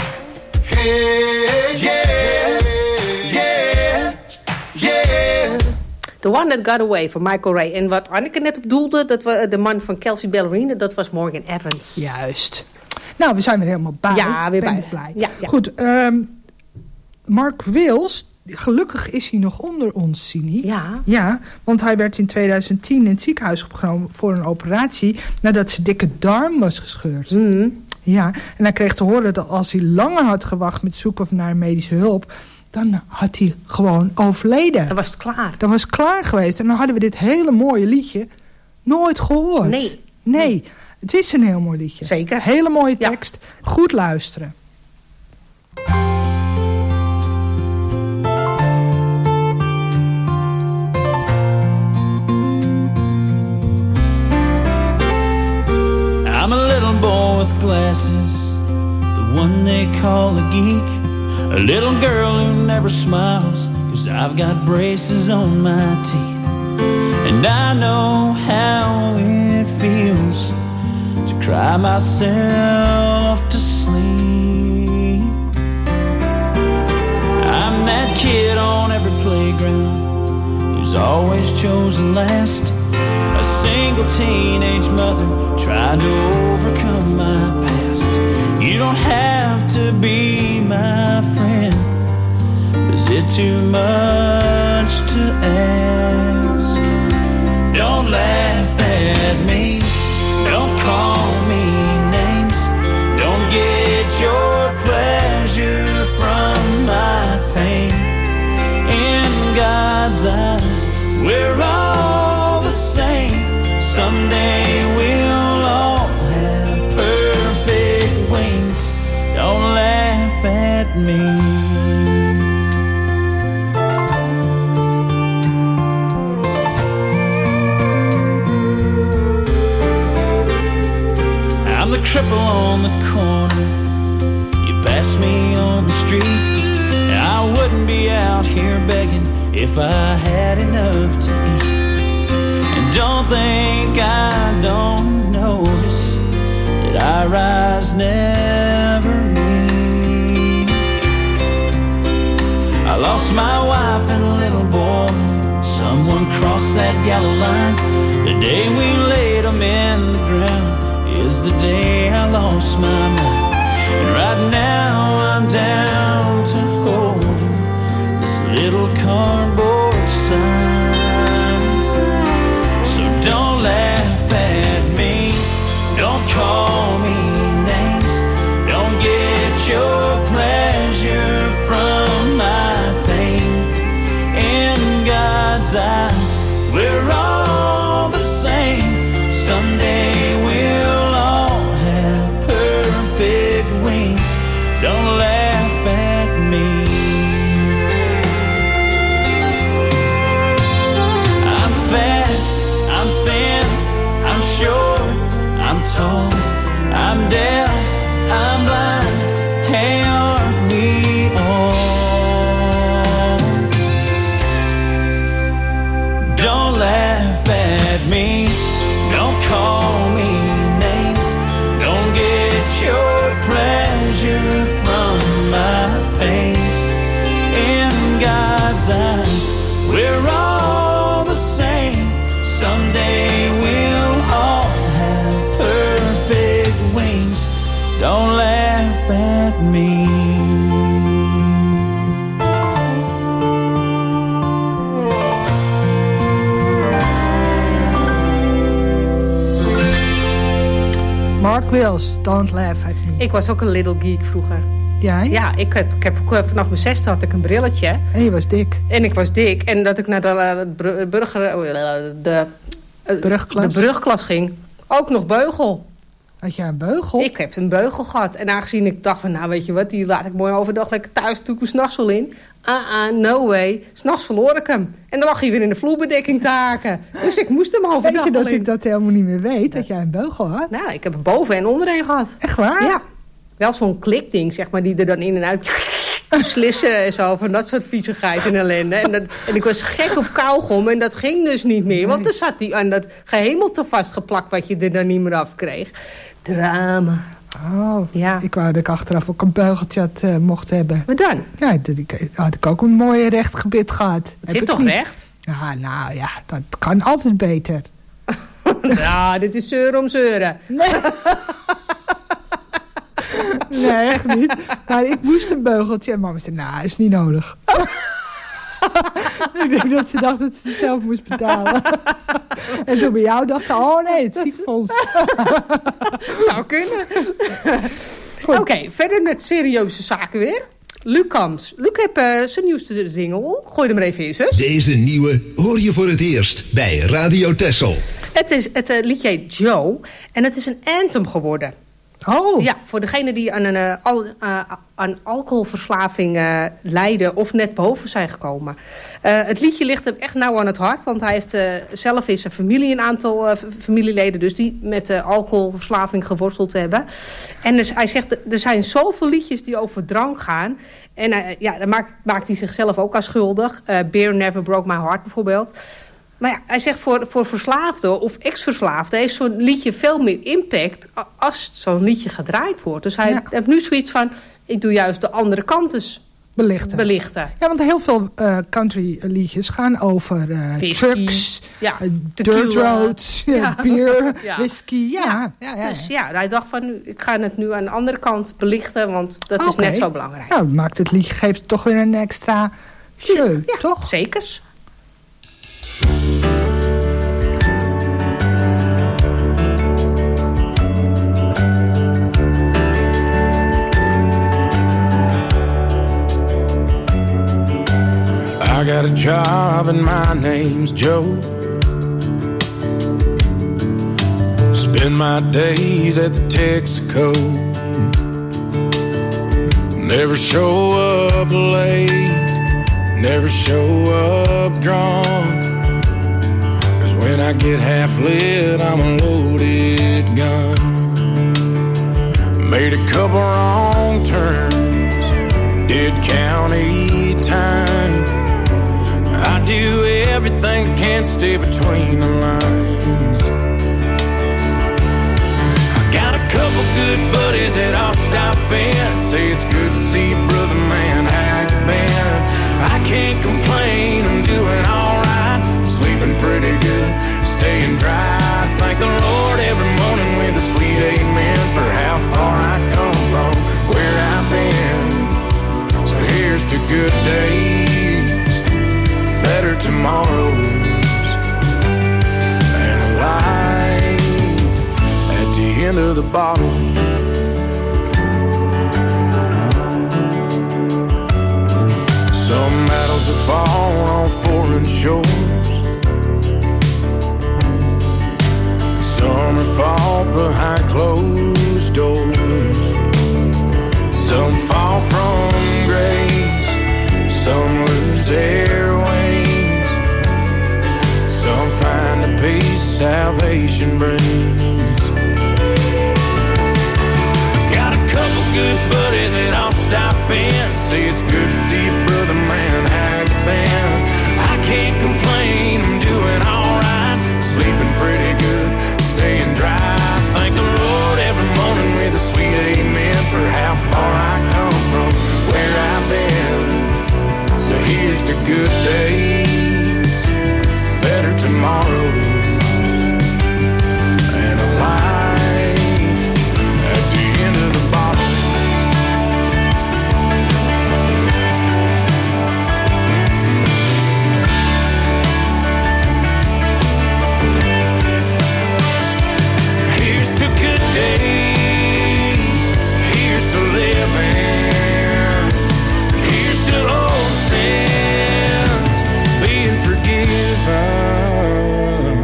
The One That Got Away van Michael Ray. En wat Anneke net op doelde, dat we de man van Kelsey Ballerina, dat was Morgan Evans. Juist. Nou, we zijn er helemaal bij. Ja, weer ben bij. blij. Ja, ja. Goed, um, Mark Wills, gelukkig is hij nog onder ons, Sini. Ja. Ja, want hij werd in tweeduizend tien in het ziekenhuis opgenomen voor een operatie nadat zijn dikke darm was gescheurd. Mm. Ja, en hij kreeg te horen dat als hij langer had gewacht met zoeken naar medische hulp, dan had hij gewoon overleden. Dan was het klaar. Dan was het klaar geweest. En dan hadden we dit hele mooie liedje nooit gehoord. Nee. Nee, het is een heel mooi liedje. Zeker. Hele mooie tekst. Ja. Goed luisteren. I'm a little boy with glasses, the one they call a geek. A little girl who never smiles, 'cause I've got braces on my teeth. And I know how it feels to cry myself to sleep. I'm that kid on every playground who's always chosen last. A single teenage mother trying to overcome my past. You don't have to be my friend. Is it too much to ask? Don't laugh at me. Don't call me names. Don't get your pleasure from my pain. wouldn't be out here begging if I had enough to eat. And don't think I don't notice that our eyes never meet. I lost my wife and a little boy. Someone crossed that yellow line. The day we laid them in the ground is the day I lost my mind. And right now I'm down to holding this little cardboard sign. So don't laugh at me, don't call me names, don't get your pleasure from my pain. In God's eyes, we're all the same. Someday we'll all have perfect wings. Don't laugh at me. I'm fat, I'm thin, I'm short, I'm tall, I'm deaf, I'm blind. Hey, aren't we all? Don't laugh at me, don't call me names, don't get your pleasure from my pain. In God's eyes, we're all the same. Someday we'll all have perfect wings. Don't laugh at me. Mark Wills, Don't Laugh at Me. Ik was ook een little geek vroeger. Jij? Ja, ik heb, ik heb vanaf mijn zesde had ik een brilletje. En je was dik. En ik was dik. En dat ik naar de, de, burger, de, brugklas. de brugklas ging. Ook nog beugel. Had jij een beugel? Ik heb een beugel gehad. En aangezien ik dacht van, nou weet je wat, die laat ik mooi overdag lekker thuis, doe ik een s'nachts in. Ah, ah, no way. S'nachts verloor ik hem. En dan lag hij weer in de vloerbedekking te haken. Dus ik moest hem overdag. Weet je dat in. ik dat helemaal niet meer weet, dat jij een beugel had? Nou, ik heb er boven en onderheen gehad. Echt waar? Ja. Wel zo'n klikding, zeg maar, die er dan in en uit slissen en zo. Van dat soort viezigheid en ellende. En, dat, en ik was gek op kauwgom en dat ging dus niet meer. Nee. Want er zat die aan dat gehemelte vastgeplakt wat je er dan niet meer af kreeg. Drama. Oh, ja. Ik wou dat ik achteraf ook een beugeltje had, uh, mocht hebben. Wat dan? Ja, dat ik, had ik ook een mooi recht gebit gehad. Het zit toch niet recht? Ja, nou ja, dat kan altijd beter. Nou, dit is zeuren om zeuren. Nee. Nee, echt niet. Maar ik moest een beugeltje. En mama zei, nou, is niet nodig. Ik denk dat ze dacht dat ze het zelf moest betalen. En toen bij jou dacht ze, oh nee, het ziekenfonds. Zou kunnen. Oké, okay, verder met serieuze zaken weer. Luc Kams. Luc heeft uh, zijn nieuwste single. Gooi hem er even in, zus. Deze nieuwe hoor je voor het eerst bij Radio Texel. Het, is, het uh, liedje heet Joe. En het is een anthem geworden. Oh. Ja, voor degenen die aan een uh, al, uh, aan alcoholverslaving uh, lijden of net boven zijn gekomen. Uh, het liedje ligt hem echt nauw aan het hart. Want hij heeft uh, zelf in zijn familie een aantal uh, familieleden dus die met uh, alcoholverslaving geworsteld hebben. En dus hij zegt, er zijn zoveel liedjes die over drank gaan. En uh, ja, daar maakt, maakt hij zichzelf ook aan schuldig. Uh, Beer Never Broke My Heart bijvoorbeeld. Maar ja, hij zegt voor, voor verslaafden of ex-verslaafden heeft zo'n liedje veel meer impact als zo'n liedje gedraaid wordt. Dus hij ja. heeft nu zoiets van, ik doe juist de andere kant dus belichten. belichten. Ja, want heel veel uh, country liedjes gaan over uh, trucks, ja, uh, dirt roads, ja. bier, ja. whisky. Ja. Ja. Ja, ja, dus ja, hij dacht van, ik ga het nu aan de andere kant belichten, want dat okay. is net zo belangrijk. Nou, maakt het liedje, geeft het toch weer een extra show, ja, toch? Zekers. I got a job and my name's Joe. Spend my days at the Texaco. Never show up late, never show up drunk. Cause when I get half lit, I'm a loaded gun. Made a couple wrong turns, did county time. can't stay between the lines. I got a couple good buddies that I'll stop in, say it's good to see you, brother man, how you been? I can't complain, I'm doing alright, sleeping pretty good, staying dry. Thank the Lord every morning with a sweet amen for how far I come from where I've been. So here's to good days, better tomorrows, and a light at the end of the bottle. Some battles have fallen on foreign shores, some are fought behind closed doors. Some fall from grace, some lose their wings, some find the peace salvation brings. Got a couple good buddies that I'll stop in, say it's good to see you, brother man, how you been? I can't complain, I'm doing alright, sleeping pretty good, staying dry. Thank the Lord every morning with a sweet amen for how far I come from where I've been. So here's to good days, better tomorrows, and a light at the end of the bottle. Days, here's to living, here's to old sins being forgiven,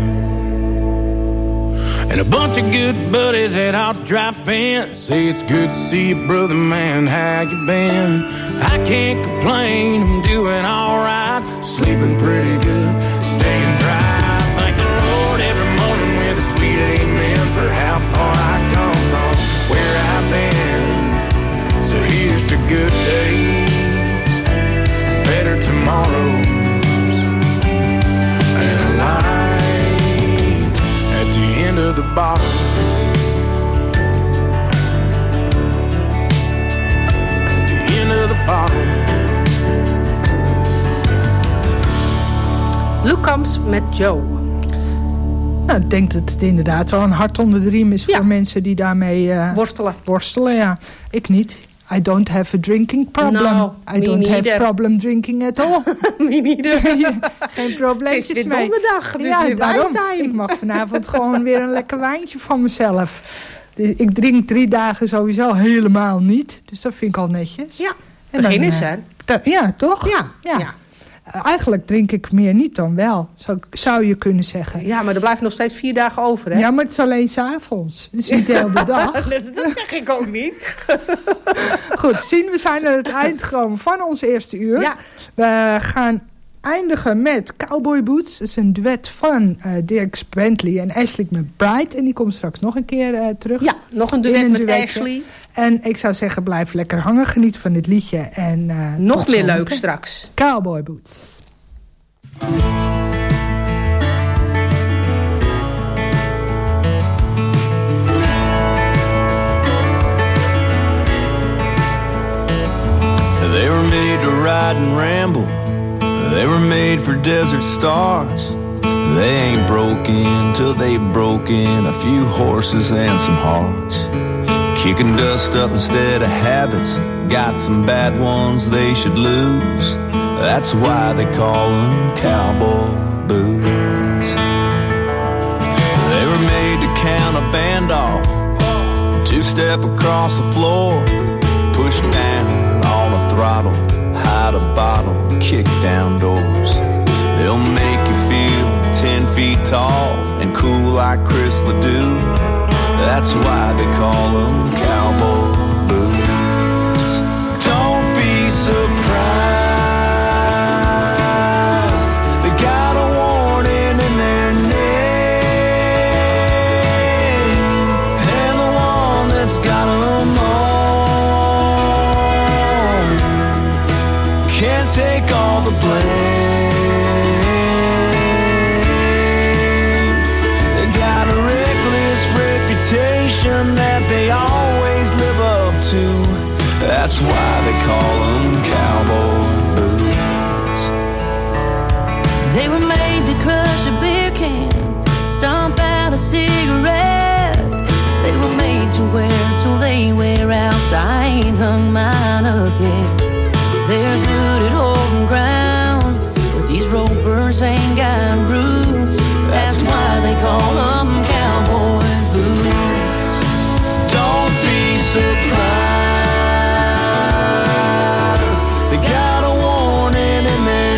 and a bunch of good buddies that I'll drop in, say it's good to see you, brother man, how you been? I can't complain, I'm doing alright, sleeping pretty good, staying dry. Thank the Lord every morning with a sweet amen for how far I come from where I've been. So here's to good days, better tomorrows, and a light at the end of the bottle. At the end of the bottle. Luke Combs met Joe. Nou, ik denk dat het inderdaad wel een hart onder de riem is... Ja. voor mensen die daarmee uh, worstelen. worstelen. Ja. Ik niet. I don't have a drinking problem. No, I don't neither. have problem drinking at all. Me neither. Geen probleempjes mee. Het is mee. donderdag, dus ja, weer daarom. Ik mag vanavond gewoon weer een lekker wijntje van mezelf. Ik drink drie dagen sowieso helemaal niet. Dus dat vind ik al netjes. Ja, begin eens hè. Ja, toch? Ja, ja. ja. Eigenlijk drink ik meer niet dan wel, zou, zou je kunnen zeggen. Ja, maar er blijft nog steeds vier dagen over, hè? Ja, maar het is alleen 's avonds. Het is niet de hele dag. Dat zeg ik ook niet. Goed, zien, we zijn aan het eind gekomen van ons eerste uur. Ja. We gaan eindigen met Cowboy Boots. Dat is een duet van uh, Dirk Bentley en Ashley McBryde. En die komt straks nog een keer uh, terug. Ja, nog een duet een met duetje. Ashley. En ik zou zeggen, blijf lekker hangen. Geniet van dit liedje. En uh, nog meer leuk straks. Cowboy Boots. They were made to ride and ramble. They were made for desert stars. They ain't broken till they've broken a few horses and some hearts. Kicking dust up instead of habits. Got some bad ones they should lose. That's why they call them cowboy boots. They were made to count a band off. Two-step across the floor. Push down all the throttle. Hide a bottle. Kick down doors. They'll make you feel ten feet tall and cool like Chris Ledoux. That's why they call them cowboy boots. Don't be surprised. They got a warning in their name. And the one that's got them all can't take all the blame. reputation that they always live up to. That's why they call them cowboy boots. They were made to crush a beer can, stomp out a cigarette. They were made to wear till they wear out, so I ain't hung mine up yet. They're good at holding ground, but these ropers ain't got roots. That's why they call them cowboy boots. Don't be surprised, they got a warning in their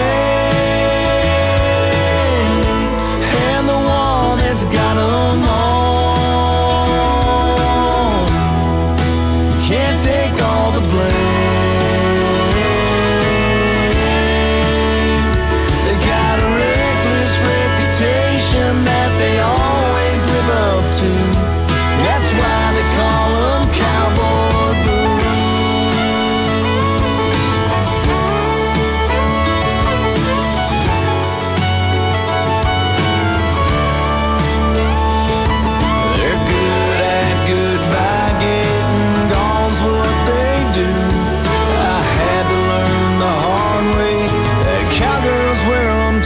name, and the one that's got them all can't take all the blame. They got a reckless reputation that they always live up to. That's why they call them cowboy boots. They're good at goodbye, getting gone's what they do. I had to learn the hard way that cowgirls wear them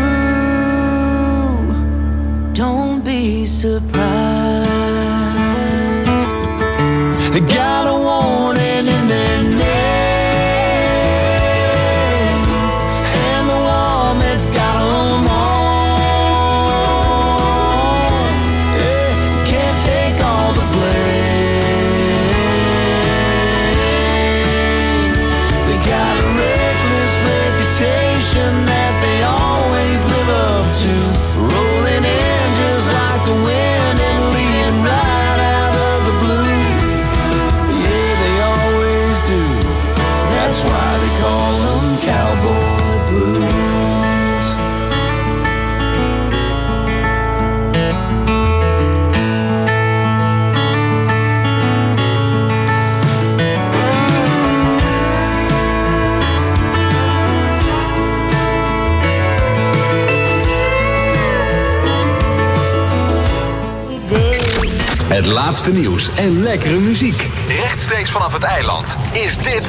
too. Don't be surprised. They got a warning in their name, and the one that's got them all, yeah, can't take all the blame. They got a reckless reputation that they always live up to, rolling in just like the wind and leading right out of the blue. Yeah, they always do. That's why they call them cowboy blues. Het laatste nieuws en lekkere muziek. Rechtstreeks vanaf het eiland is dit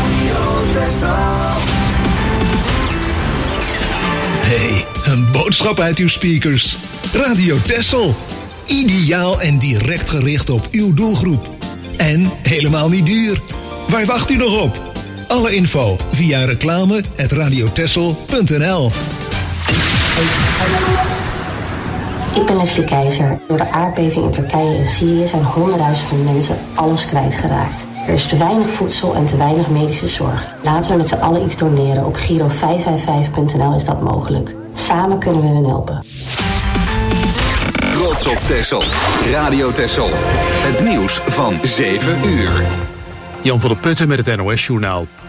Hey, een boodschap uit uw speakers. Radio Texel. Ideaal en direct gericht op uw doelgroep. En helemaal niet duur. Waar wacht u nog op? Alle info via reclame at radiotexel punt n l. Ik ben Leslie Keizer. Door de aardbeving in Turkije en Syrië zijn honderdduizenden mensen alles kwijtgeraakt. Er is te weinig voedsel en te weinig medische zorg. Laten we met z'n allen iets doneren. Op Giro vijf vijf vijf punt n l is dat mogelijk. Samen kunnen we hen helpen. Trots op Texel. Radio Texel. Het nieuws van zeven uur. Jan van der Putten met het N O S-journaal.